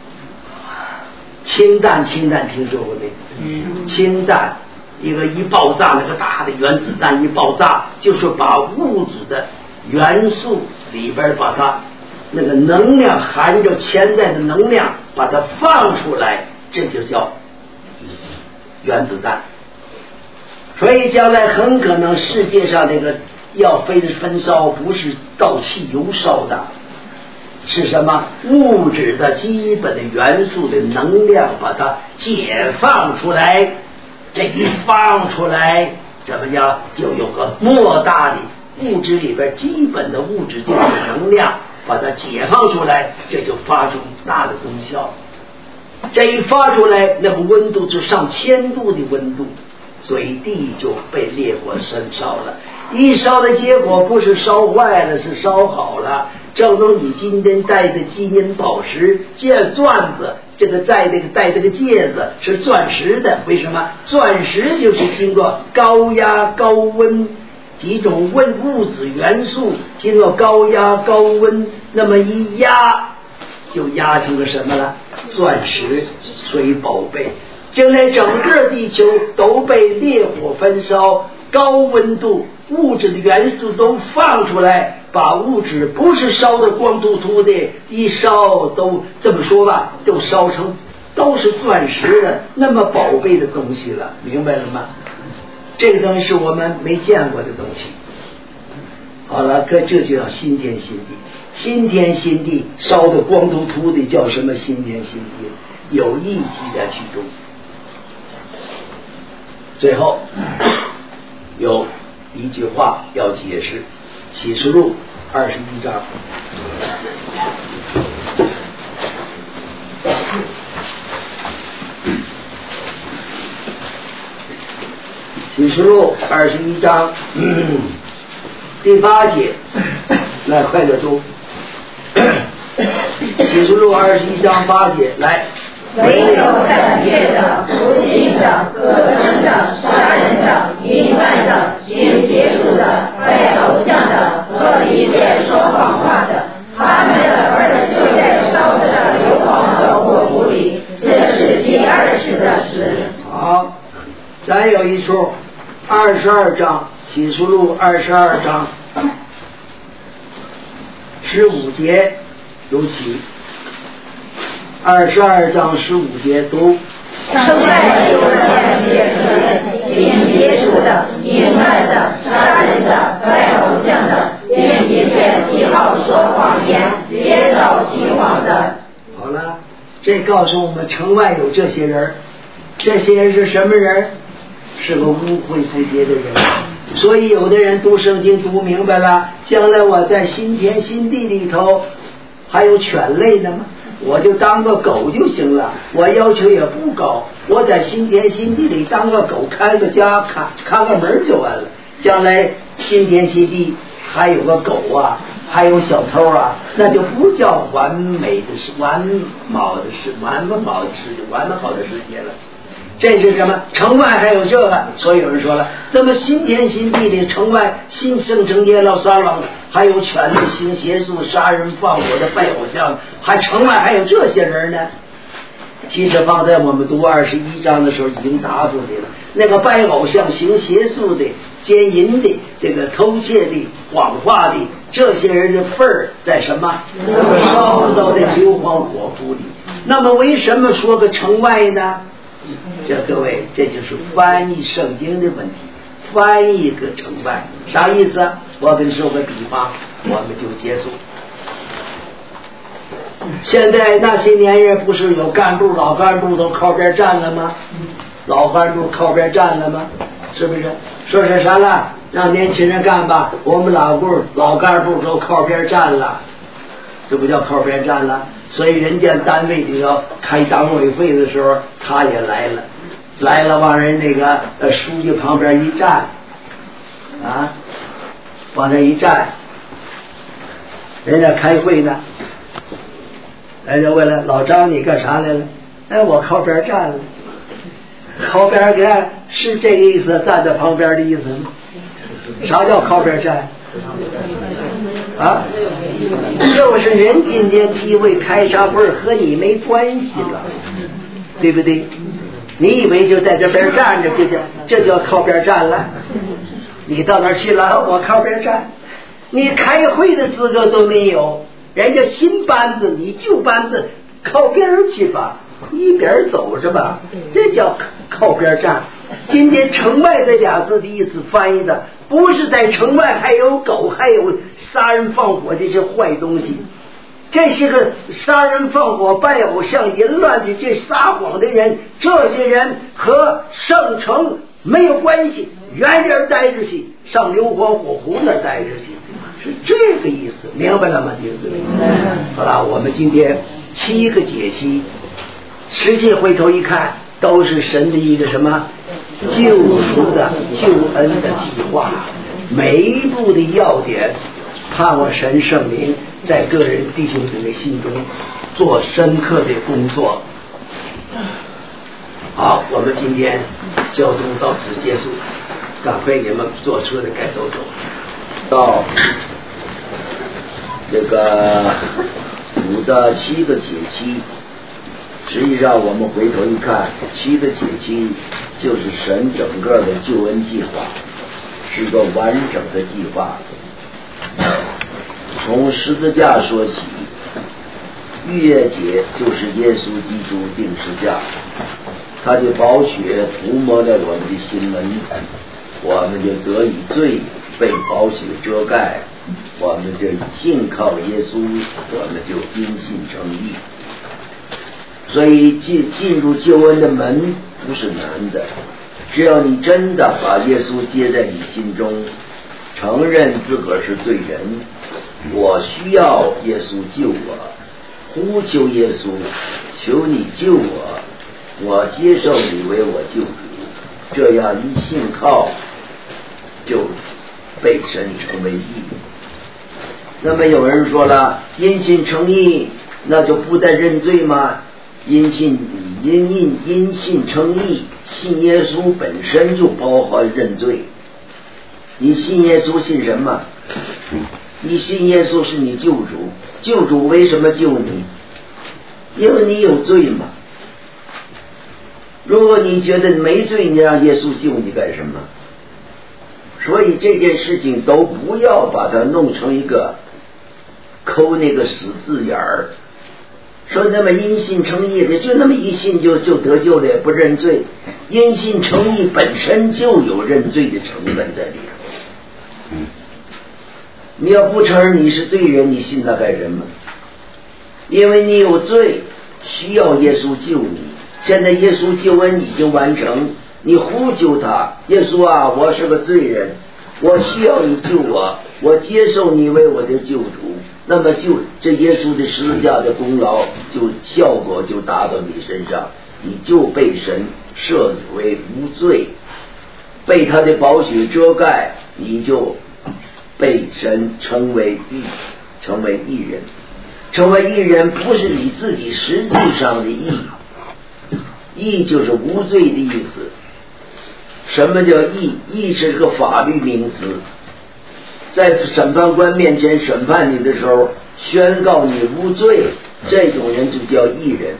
氢弹氢弹听说过没？嗯，氢弹一个一爆炸，那个大的原子弹一爆炸，就是把物质的元素里边把它那个能量含着潜在的能量把它放出来，这就叫原子弹。所以将来很可能世界上这个要非的焚烧不是倒汽油烧的，是什么物质的基本的元素的能量把它解放出来，这一放出来怎么样，就有个莫大的物质里边基本的物质就是能量把它解放出来，这就发出大的功效。这一发出来，那个温度就上千度的温度，所以地就被烈火焚烧了。一烧的结果不是烧坏了，是烧好了。正如你今天戴的金银宝石戒钻子，这个戴这个戴这个戒指是钻石的，为什么？钻石就是经过高压高温几种温物质元素经过高压高温，那么一压就压成了什么了？钻石。所以宝贝将来整个地球都被烈火焚烧，高温度物质的元素都放出来，把物质不是烧得光秃秃的，一烧都这么说吧，都烧成都是钻石的，那么宝贝的东西了，明白了吗？这个东西是我们没见过的东西。好了，这这就叫新天新地。新天新地烧得光秃秃的叫什么新天新地？有意义在其中。最后有一句话要解释，启示录二十一章。启示录二十一章、嗯、第八节，来快点读。启示录二十一章八节，来。 唯有胆怯的、不信的、可憎的、杀人的、淫乱的、行邪术的、拜偶像的和一切说谎话的，他们的儿就在烧的硫磺的火湖里，这是第二次的死。 好，咱有一处二十二章，启示录二十二章十五节读起。二十二章十五节读。 生在有人行邪术的、淫乱的、杀人的、拜偶像的，并一切喜好说谎言、捏造虚谎的。 好了，这告诉我们城外有这些人，这些人是什么人？是个污秽不洁的人。所以有的人读圣经读明白了，将来我在新天新地里头还有犬类的吗？我就当个狗就行了，我要求也不高，我在新天新地里当个狗，看个家，看看个门就完了。将来新天新地还有个狗啊，还有小偷啊，那就不叫完美的事、完好的事、完美好的事、完美好的世界了。这是什么？城外还有这个，所以有人说了，那么新天新地里城外新圣城耶路撒冷还有权力行邪术、杀人放火的拜偶像，还城外还有这些人呢？其实放在我们读二十一章的时候已经答复你了。那个拜偶像、行邪术的、奸淫的、这个偷窃的、谎话的，这些人的份儿在什么？烧到的硫磺火湖里。那么为什么说个城外呢？这各位，这就是翻译圣经的问题。翻译个城外啥意思？我跟你说个比方，我们就结束。现在那些年人不是有干部老干部都靠边站了吗？老干部靠边站了吗？是不是？说是啥了？让年轻人干吧，我们老部老干部都靠边站了，这不叫靠边站了？所以人家单位里头开党委会的时候，他也来了，来了往人那个呃书记旁边一站，啊，往那一站，人家开会呢， 哎，就问了老张你干啥来了？哎，我靠边站了。靠边站是这个意思，站在旁边的意思吗？啥叫靠边站？啊，就是人今天地位开啥辈儿和你没关系了，对不对？你以为就在这边站着，这叫这叫靠边站了？你到哪儿去了？我靠边站，你开会的资格都没有，人家新班子，你旧班子靠边去吧，一边走着吧，这叫靠边站。今天城外这俩字的意思翻译的不是在城外还有狗，还有杀人放火这些坏东西，这些个杀人放火拜偶像淫乱的这撒谎的人，这些人和圣城没有关系，远远待着去，上硫磺火湖那待着去，是这个意思，明白了吗？弟子们，好了，我们今天七个解析，实际回头一看，都是神的一个什么救赎的救恩的计划，每一步的要点，盼望神圣灵在个人弟兄姊妹心中做深刻的工作。好，我们今天交通到此结束，赶快你们坐车的该走走。到这个五到七个节期，实际上我们回头一看，七个节期就是神整个的救恩计划，是一个完整的计划。从十字架说起，逾越节就是耶稣基督钉十架，他的宝血涂抹了我们的心门，我们就得以罪被宝血遮盖，我们就信靠耶稣，我们就因信称义。所以进进入救恩的门不是难的，只要你真的把耶稣接在你心中，承认自个儿是罪人，我需要耶稣救我，呼求耶稣，求你救我，我接受你为我救主，这样一信靠就被神成为义。那么有人说了，因信称义，那就不再认罪吗？因信因因因信称义，信耶稣本身就包含认罪。你信耶稣信什么？你信耶稣是你救主，救主为什么救你？因为你有罪嘛。如果你觉得没罪，你让耶稣救你干什么？所以这件事情都不要把它弄成一个抠那个死字眼儿，说那么因信称义的就那么一信就就得救了，也不认罪。因信称义本身就有认罪的成分在里头。你要不承认你是罪人，你信他干什么？因为你有罪，需要耶稣救你。现在耶稣救恩已经完成，你呼救他，耶稣啊，我是个罪人，我需要你救我，我接受你为我的救主。那么就这耶稣的十字架的功劳就效果就达到你身上，你就被神赦为无罪，被他的宝血遮盖，你就被神称为义，成为义人。成为义人不是你自己实际上的义，义就是无罪的意思。什么叫义？义是个法律名词，在审判官面前审判你的时候，宣告你无罪，这种人就叫义人。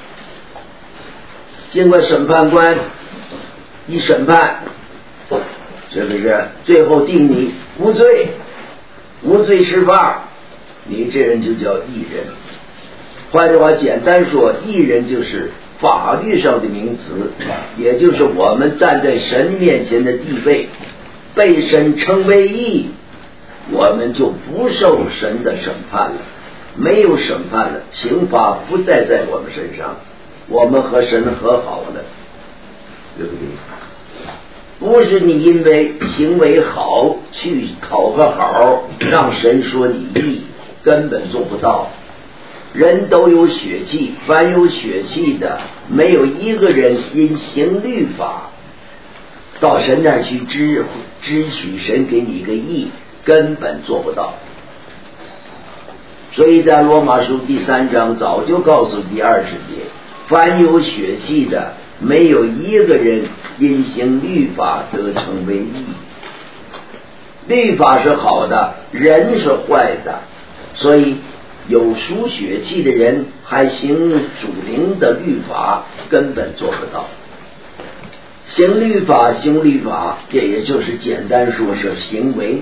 经过审判官一审判，是不是最后定你无罪，无罪释放，你这人就叫义人。换句话简单说，义人就是法律上的名词，也就是我们站在神面前的地位，被神称为义，我们就不受神的审判了，没有审判了，刑罚不再在我们身上，我们和神和好了，对不对？不是你因为行为好去讨个好，让神说你义，根本做不到。人都有血气，凡有血气的，没有一个人因行律法到神那儿去支支取神给你一个义，根本做不到。 所以在罗马书第三章早就告诉第二十节，凡有血气的，没有一个人因行律法得成为义。律法是好的，人是坏的，所以有属血气的人还行属灵的律法，根本做不到。行律法行律法，这也就是简单说是行为。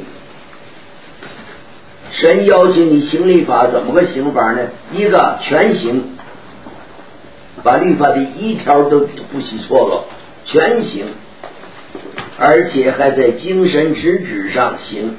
神要求你行律法，怎么个行法呢？一个全行，把律法的一条都不许错了，全行，而且还在精神实质上行，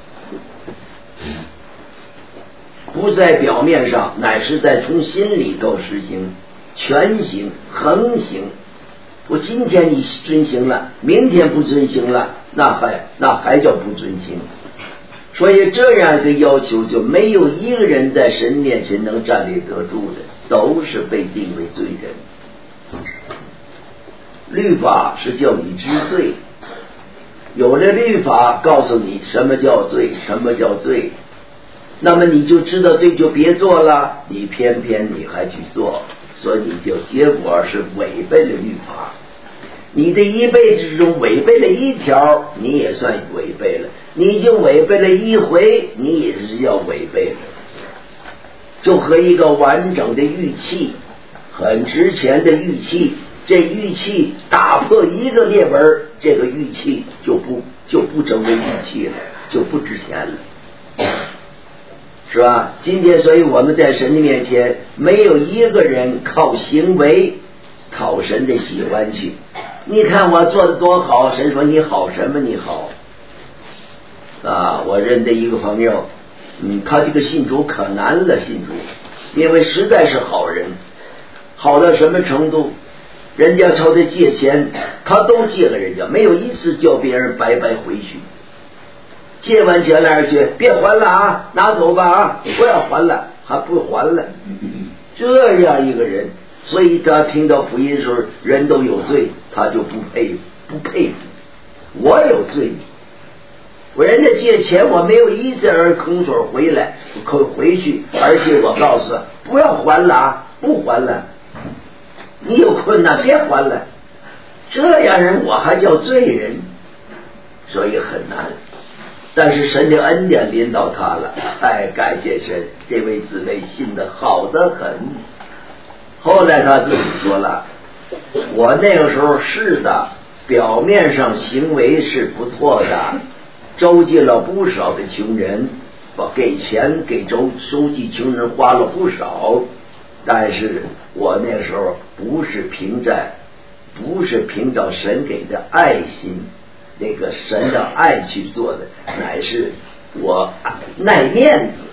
不在表面上，乃是在从心里头实行，全行横行。我今天你遵行了，明天不遵行了，那还那还叫不遵行。所以这样一个要求，就没有一个人在神面前能站立得住的，都是被定为罪人。律法是叫你知罪，有了律法告诉你什么叫罪，什么叫罪，那么你就知道罪就别做了，你偏偏你还去做，所以你就结果是违背了律法。你的一辈子中违背了一条，你也算违背了，你就违背了一回，你也是要违背了。就和一个完整的玉器，很值钱的玉器，这玉器打破一个裂纹，这个玉器就不就不成为玉器了，就不值钱了，是吧？今天所以我们在神的面前，没有一个人靠行为讨神的喜欢去。你看我做的多好，神说你好什么？你好啊！我认得一个朋友，嗯，他这个信主可难了，信主，因为实在是好人，好到什么程度？人家朝他借钱，他都借了人家，没有一次叫别人白白回去。借完钱来去，别还了啊，拿走吧啊，不要还了，还不还了，这样一个人。所以他听到福音的时候，人都有罪，他就不配不佩服。我有罪，我人家借钱，我没有一字儿空手回来，可回去，而且我告诉他不要还了啊，不还了，你有困难别还了。这样人我还叫罪人，所以很难。但是神的恩典临到他了，哎，感谢神，这位姊妹信得好得很。后来他自己说了，我那个时候是的，表面上行为是不错的，周济了不少的穷人，我给钱给周收济穷人花了不少，但是我那个时候不是凭着不是凭着神给的爱心，那个神的爱去做的，乃是我耐面子，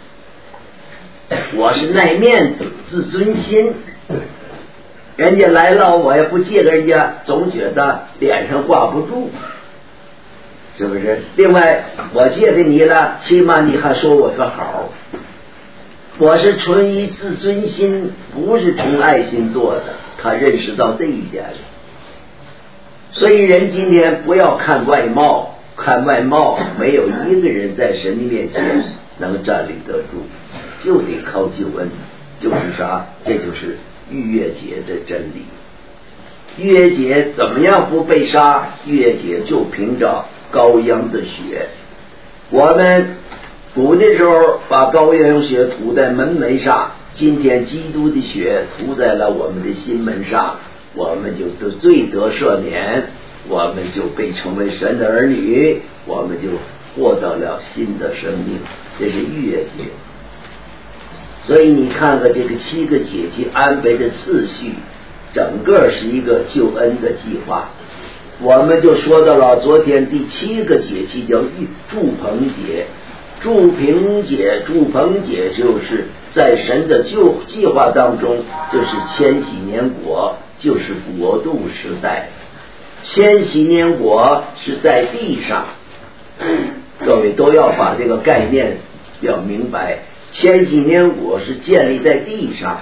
我是耐面子，自尊心，人家来了我也不借给人家，总觉得脸上挂不住，是不是？另外我借给你了，起码你还说我个好，我是纯以自尊心，不是从爱心做的，他认识到这一点了。所以人今天不要看外貌，看外貌没有一个人在神的面前能站立得住，就得靠救恩。就是啥？这就是逾越节的真理。逾越节怎么样不被杀？逾越节就凭着羔羊的血。我们古的时候把羔羊血涂在门楣上，今天基督的血涂在了我们的心门上，我们就得罪得赦免，我们就被称为神的儿女，我们就获得了新的生命。这是逾越节。所以你看看这个七个节气安排的次序，整个是一个救恩的计划。我们就说到了昨天第七个节气叫祝棚节，祝棚节祝棚节就是在神的救计划当中，就是千禧年国，就是国度时代。千禧年国是在地上，各位都要把这个概念要明白，千禧年国是建立在地上。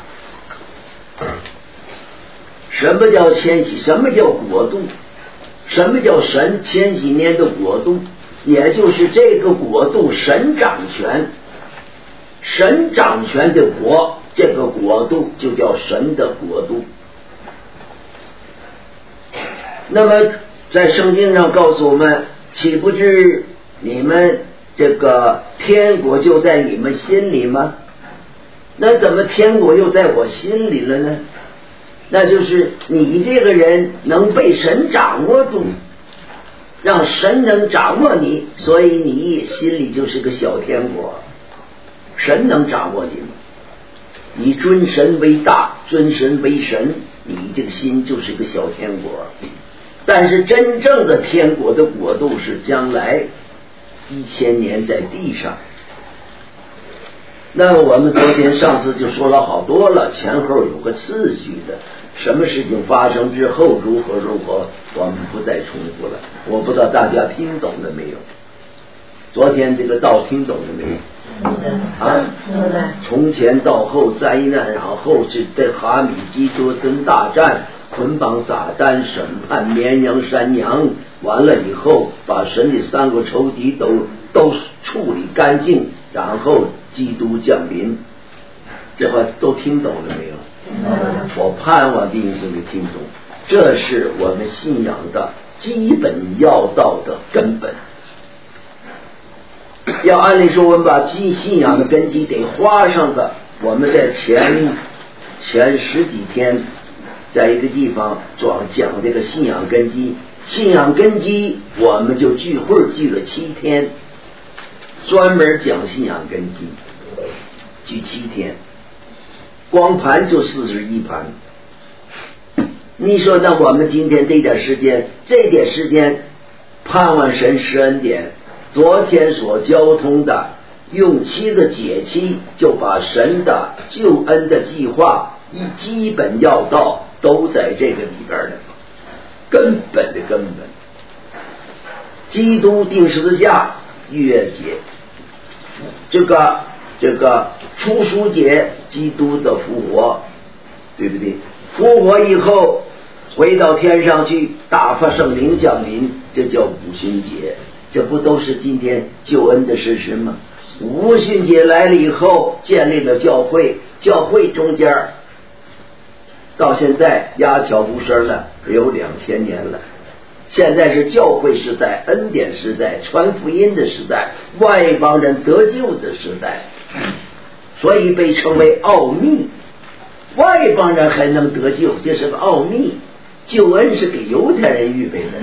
什么叫千禧？什么叫国度？什么叫神千禧年的国度？也就是这个国度神掌权， 神掌权的国，这个国度就叫神的国度。那么在圣经上告诉我们，岂不知你们这个天国就在你们心里吗？那怎么天国又在我心里了呢？那就是你这个人能被神掌握住，让神能掌握你，所以你心里就是个小天国。神能掌握你吗？你尊神为大，尊神为神，你这个心就是个小天国。但是真正的天国的国度是将来一千年在地上。那我们昨天上次就说了好多了，前后有个次序的，什么事情发生之后如何如何，我们不再重复了。我不知道大家听懂了没有？昨天这个道听懂了没有？啊，从前到后灾难，然后是在哈米基多跟大战，捆绑撒旦，审判绵羊山羊，完了以后把神的三个仇敌都都处理干净，然后基督降临。这话都听懂了没有？我盼望弟兄姊妹听懂，这是我们信仰的基本要道的根本。要按理说我们把基信仰的根基得花上的，我们在前前十几天在一个地方讲讲这个信仰根基，信仰根基我们就聚会聚了七天，专门讲信仰根基，聚七天，光盘就四十一盘。你说那我们今天这点时间，这点时间盼望神施恩典，昨天所交通的用七个节期就把神的救恩的计划一基本要道都在这个里边了，根本的根本。基督定十字架逾越节，这个这个初书节基督的复活，对不对？复活以后回到天上去，大发圣灵降临，这叫五旬节。这不都是今天救恩的事实吗？五旬节来了以后，建立了教会，教会中间到现在鸦雀无声了，有两千年了。现在是教会时代，恩典时代，传福音的时代，外邦人得救的时代，所以被称为奥秘。外邦人还能得救，这是个奥秘。救恩是给犹太人预备的。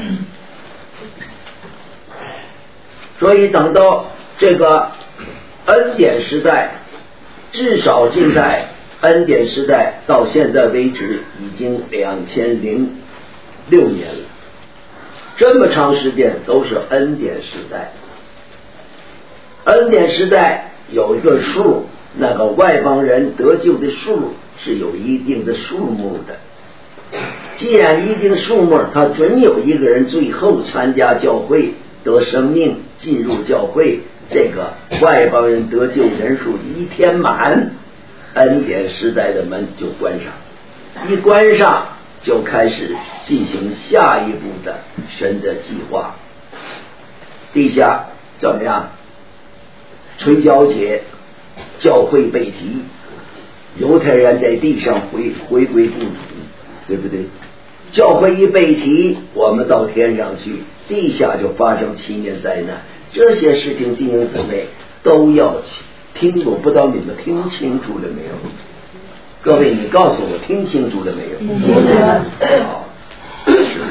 所以等到这个恩典时代，至少现在恩典时代到现在为止已经两千零六年了，这么长时间都是恩典时代。恩典时代有一个数，那个外邦人得救的数是有一定的数目的。既然一定数目，他准有一个人最后参加教会得生命进入教会，这个外邦人得救人数一填满，恩典时代的门就关上，一关上就开始进行下一步的神的计划。地下怎么样？吹角节，教会被提，犹太人在地上回回归故土，对不对？教会一被提，我们到天上去，地下就发生七年灾难。这些事情弟兄姊妹都要听，我不知道你们听清楚了没有？各位你告诉我听清楚了没有？好，是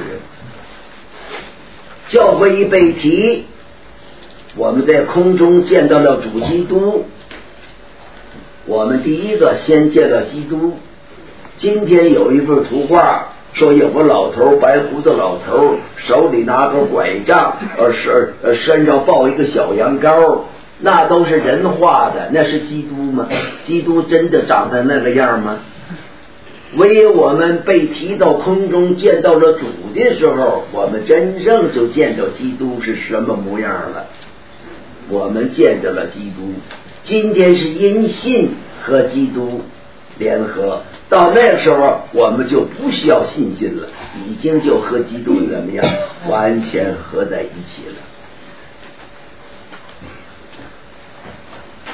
教会一被提，我们在空中见到了主基督，我们第一个先见到基督。今天有一幅图画，说有个老头，白胡子老头，手里拿个拐杖，呃身呃身上抱一个小羊羔，那都是人画的，那是基督吗？基督真的长成那个样吗？唯有我们被提到空中见到了主的时候，我们真正就见到基督是什么模样了。我们见到了基督，今天是因信和基督联合，到那个时候我们就不需要信心了，已经就和基督怎么样完全合在一起了。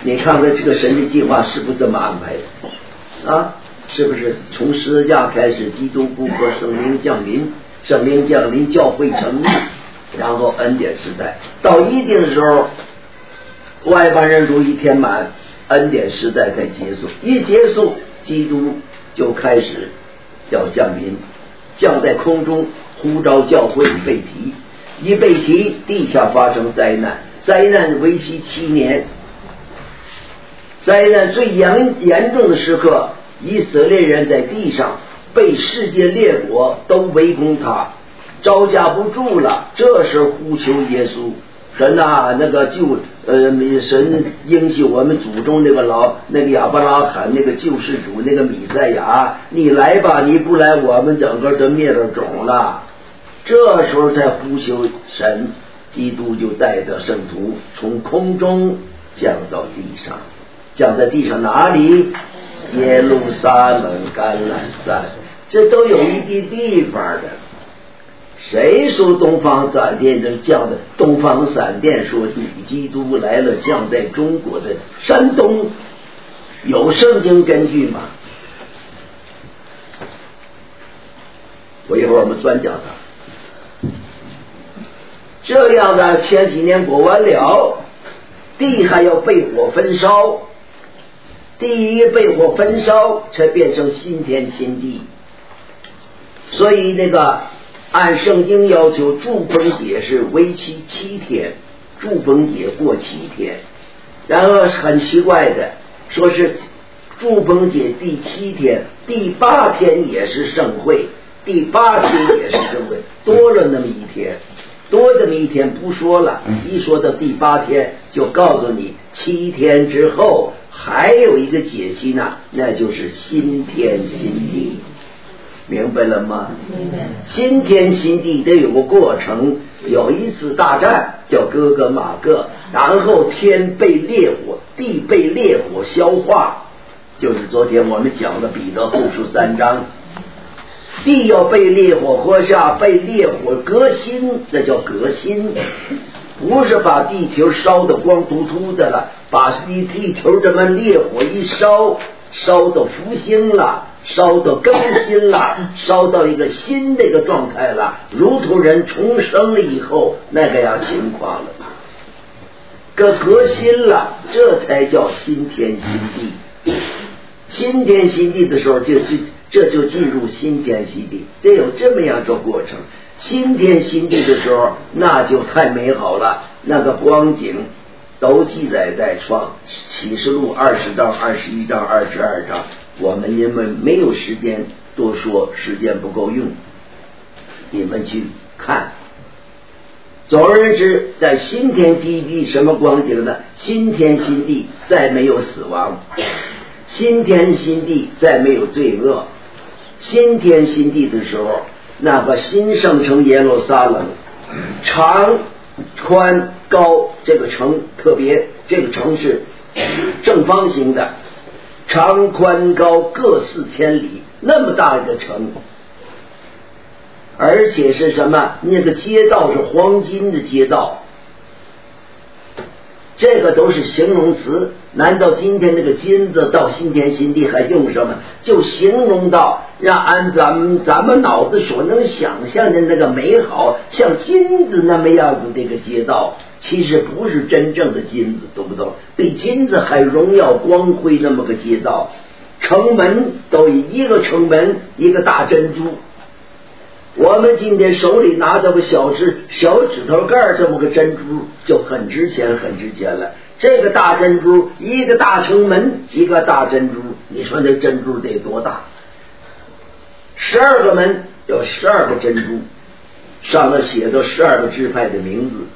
你看看这个神的计划是不是这么安排的啊？是不是从十字架开始，基督复活，圣灵降临，圣灵降临，教会成立，然后恩典时代到一定的时候，外邦人主义填满，恩典时代才结束。一结束，基督就开始要降临，降在空中，呼召教会被提，一被提，地下发生灾难，灾难为期七年。灾难最严严重的时刻，以色列人在地上被世界列国都围攻他，招架不住了，这时候呼求耶稣，神啊，那个救呃神应许我们祖宗那个老那个亚伯拉罕那个救世主那个弥赛亚，你来吧，你不来我们整个都灭了种了。这时候才呼求神，基督就带着圣徒从空中降到地上，降在地上哪里？耶路撒冷橄榄山，这都有一地地方的。谁说东方闪电就降的？东方闪电说女基督来了，降在中国的山东，有圣经根据吗？我一会儿我们专讲它。这样的前几年过完了，地还要被火焚烧，地一被火焚烧才变成新天新地。所以那个按圣经要求，祝棚节是为期七天，祝棚节过七天。然后很奇怪的，说是祝棚节第七天，第八天也是盛会，第八天也是盛会，多了那么一天，多这么一天不说了，一说到第八天就告诉你，七天之后还有一个节期呢，那就是新天新地。明白了吗？明白。新天新地得有个过程，有一次大战叫哥哥马各，然后天被烈火，地被烈火消化，就是昨天我们讲的彼得后书三章，地要被烈火喝下，被烈火革新，那叫革新，不是把地球烧得光秃秃的了，把地地球这么烈火一烧，烧到复兴了，烧到更新了，烧到一个新的一个状态了，如同人重生了以后那个样情况了，个革新了，这才叫新天新地。新天新地的时候就就这就进入新天新地，得有这么样一个过程。新天新地的时候那就太美好了，那个光景都记载在创启示录二十章、二十一章、二十二章，我们因为没有时间多说，时间不够用，你们去看。总而言之，在新天新地什么光景呢？新天新地再没有死亡，新天新地再没有罪恶。新天新地的时候，那个新圣城耶路撒冷，长宽高，这个城特别，这个城是正方形的，长宽高各四千里，那么大一个城，而且是什么？那个街道是黄金的街道，这个都是形容词。难道今天这个金子到新天新地还用什么？就形容到让按咱们咱们脑子所能想象的那个美好，像金子那么样子的一个街道，其实不是真正的金子，懂不懂？比金子还荣耀光辉那么个街道，城门都一个城门一个大珍珠。我们今天手里拿着个小指小指头盖这么个珍珠就很值钱很值钱了，这个大珍珠一个大城门一个大珍珠，你说那珍珠得多大？十二个门有十二个珍珠，上头写着十二个支派的名字。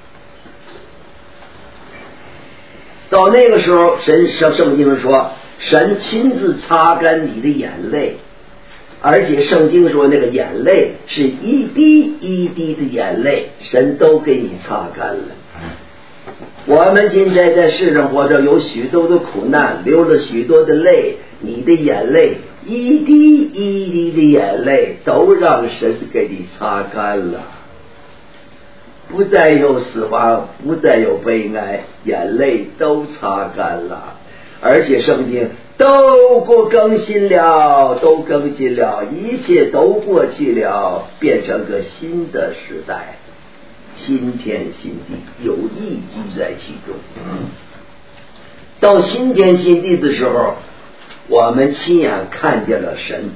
到那个时候，神圣经说，神亲自擦干你的眼泪，而且圣经说那个眼泪是一滴一滴的眼泪，神都给你擦干了。我们今天在世上活着，有许多的苦难，流了许多的泪，你的眼泪一滴一滴的眼泪都让神给你擦干了。 不再有死亡，不再有悲哀，眼泪都擦干了，而且圣经都过更新了，都更新了，一切都过去了，变成个新的时代，新天新地，有意义在其中。到新天新地的时候，我们亲眼看见了神。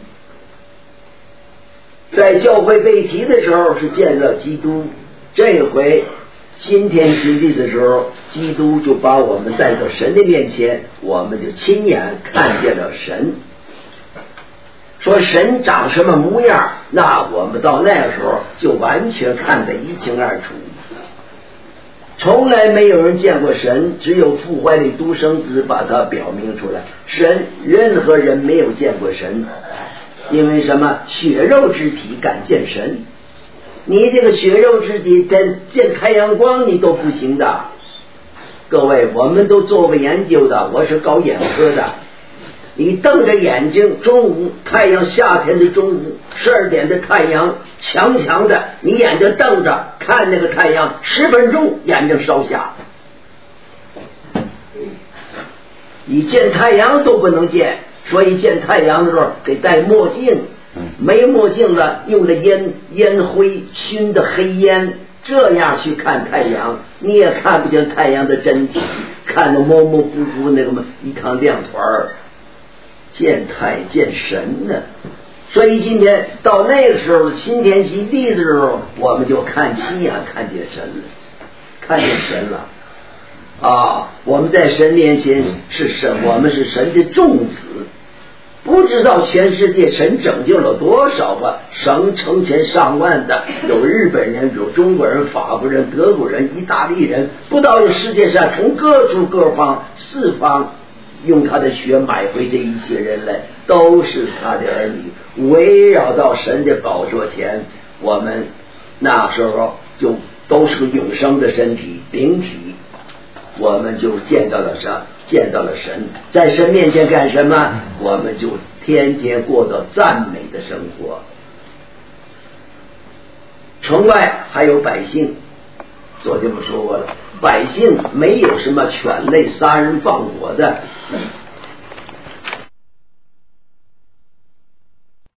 在教会被提的时候是见了基督，这回新天新地的时候，基督就把我们带到神的面前，我们就亲眼看见了神。说神长什么模样，那我们到那个时候就完全看得一清二楚。从来没有人见过神，只有父怀里独生子把它表明出来。神，任何人没有见过神，因为什么？血肉之体敢见神，你这个血肉之体跟见太阳光你都不行的。各位，我们都做过研究的，我是搞眼科的。你瞪着眼睛，中午太阳，夏天的中午十二点的太阳强强的，你眼睛瞪着看那个太阳十分钟，眼睛烧瞎。你见太阳都不能见，所以见太阳的时候得戴墨镜，没墨镜了用了烟烟灰熏的黑烟，这样去看太阳你也看不见太阳的真体，看得模模糊糊那个一趟亮团儿。见太见神呢，所以今天到那个时候新天新地的时候，我们就看亲眼看见神了，看见神了啊！我们在神面前是神，我们是神的众子，不知道全世界神拯救了多少个，省成千上万的，有日本人，有中国人，法国人，德国人，意大利人，不知道世界上从各处各方四方用他的血买回这一切人来，都是他的儿女，围绕到神的宝座前，我们那时候就都是个永生的身体灵体，我们就见到了神，见到了神，在神面前干什么？我们就天天过到赞美的生活。城外还有百姓，昨天我说过了，百姓没有什么犬类杀人放火的，